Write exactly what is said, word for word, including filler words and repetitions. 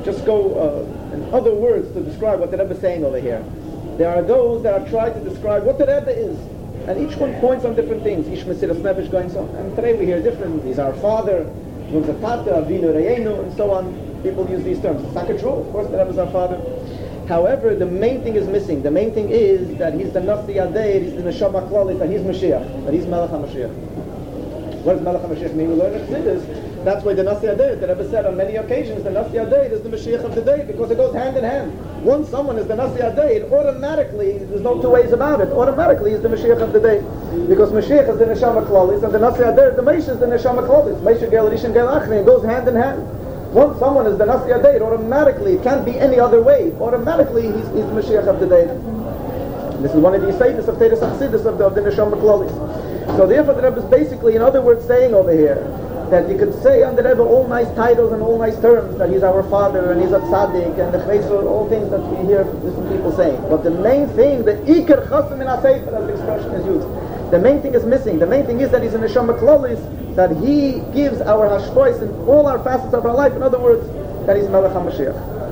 just go uh, in other words to describe what the Rebbe is saying over here. There are those that are trying to describe what the Rebbe is, and each one points on different things. Ish Mesiras Nefesh going so, and today we hear different. He's our father, He's a Tata, Avinu Reyenu, and so on. People use these terms. It's not true. Of course, the Rebbe is our father. However, the main thing is missing. The main thing is that he's the Nasi Adeir, he's the Neshama Klalit, that he's Mashiach, that he's Melech HaMashiach. What does Melech HaMashiach mean? We learn in Chassidus. That's why the Nasi Adeir, the Rebbe said on many occasions, the Nasi Adeir is the Mashiach of the day, because it goes hand in hand. Once someone is the Nasi Adeir, automatically, there's no two ways about it, automatically he's the Mashiach of the day. Because Mashiach is the Neshama Klalit, and the Nasi Adeir, the Meish is the Neshama Klalit. Meish Gel Rishon Gel Achri, it goes hand in hand. Once someone is the Nasi Adeir, automatically, it can't be any other way. Automatically, he's, he's the Mashiach of the day. This is one of the Yisaitis of Teres Chassidus of the, of the Neshama Klalis. So therefore, the Rebbe is basically, in other words, saying over here that you could say on the Rebbe all nice titles and all nice terms, that he's our father and he's a tzaddik and the chesed, all things that we hear different people saying. But the main thing, the ikar chasam in ha-sefer, as the expression is used, the main thing is missing. The main thing is that he's a Neshama Klalis, that he gives our hashpois in all our facets of our life. In other words, that he's Melech HaMashiach.